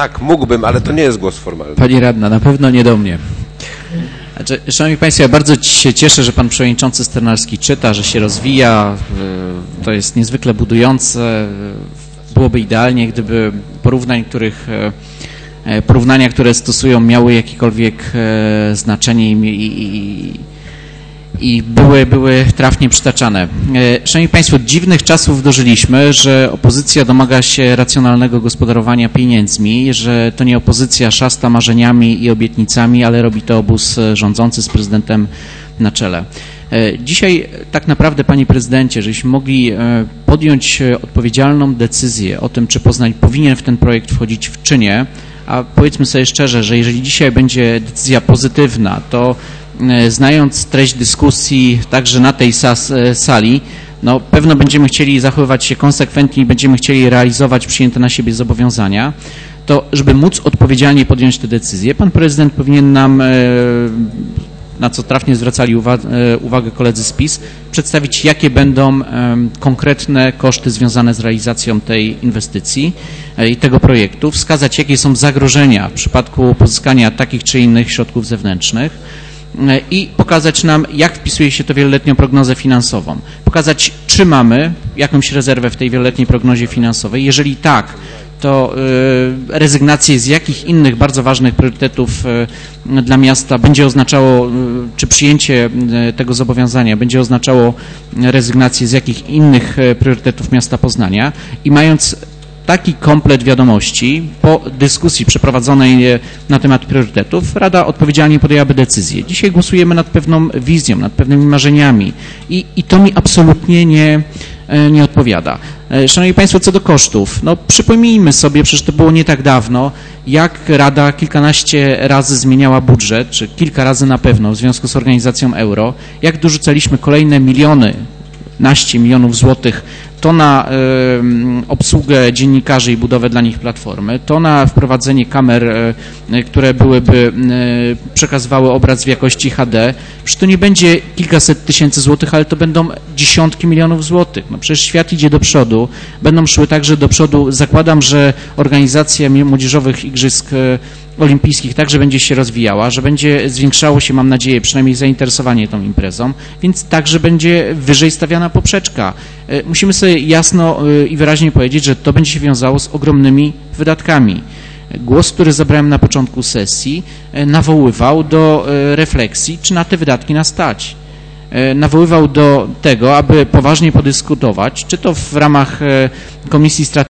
Tak, mógłbym, ale to nie jest głos formalny. Pani radna, na pewno nie do mnie. Znaczy, szanowni państwo, ja bardzo się cieszę, że pan przewodniczący Sternalski czyta, że się rozwija. To jest niezwykle budujące. Byłoby idealnie, gdyby porównania, które stosują, miały jakiekolwiek znaczenie i były trafnie przytaczane. Szanowni państwo, dziwnych czasów dożyliśmy, że opozycja domaga się racjonalnego gospodarowania pieniędzmi, że to nie opozycja szasta marzeniami i obietnicami, ale robi to obóz rządzący z prezydentem na czele. Dzisiaj tak naprawdę, panie prezydencie, żebyśmy mogli podjąć odpowiedzialną decyzję o tym, czy Poznań powinien w ten projekt wchodzić czy nie, a powiedzmy sobie szczerze, że jeżeli dzisiaj będzie decyzja pozytywna, to znając treść dyskusji także na tej sali, no pewno będziemy chcieli zachowywać się konsekwentnie i będziemy chcieli realizować przyjęte na siebie zobowiązania, to żeby móc odpowiedzialnie podjąć te decyzje, pan prezydent powinien nam, na co trafnie zwracali uwagę koledzy z PiS, przedstawić, jakie będą konkretne koszty związane z realizacją tej inwestycji i tego projektu, wskazać, jakie są zagrożenia w przypadku pozyskania takich czy innych środków zewnętrznych i pokazać nam, jak wpisuje się to w wieloletnią prognozę finansową. Pokazać, czy mamy jakąś rezerwę w tej wieloletniej prognozie finansowej. Jeżeli tak, to rezygnację z jakich innych bardzo ważnych priorytetów dla miasta będzie oznaczało, czy przyjęcie tego zobowiązania będzie oznaczało rezygnację z jakich innych priorytetów miasta Poznania i mając taki komplet wiadomości po dyskusji przeprowadzonej na temat priorytetów, Rada odpowiedzialnie podjęłaby decyzję. Dzisiaj głosujemy nad pewną wizją, nad pewnymi marzeniami i to mi absolutnie nie odpowiada. Szanowni państwo, co do kosztów, no przypomnijmy sobie, przecież to było nie tak dawno, jak Rada kilkanaście razy zmieniała budżet, czy kilka razy na pewno w związku z organizacją euro, jak dorzucaliśmy kolejne naście milionów złotych, to na obsługę dziennikarzy i budowę dla nich platformy, to na wprowadzenie kamer, które byłyby przekazywały obraz w jakości HD. Przecież to nie będzie kilkaset tysięcy złotych, ale to będą dziesiątki milionów złotych. No przecież świat idzie do przodu, będą szły także do przodu. Zakładam, że organizacja młodzieżowych igrzysk olimpijskich także będzie się rozwijała, że będzie zwiększało się, mam nadzieję, przynajmniej zainteresowanie tą imprezą, więc także będzie wyżej stawiana poprzeczka. Musimy sobie jasno i wyraźnie powiedzieć, że to będzie się wiązało z ogromnymi wydatkami. Głos, który zabrałem na początku sesji, nawoływał do refleksji, czy na te wydatki nas stać. Nawoływał do tego, aby poważnie podyskutować, czy to w ramach Komisji Strategii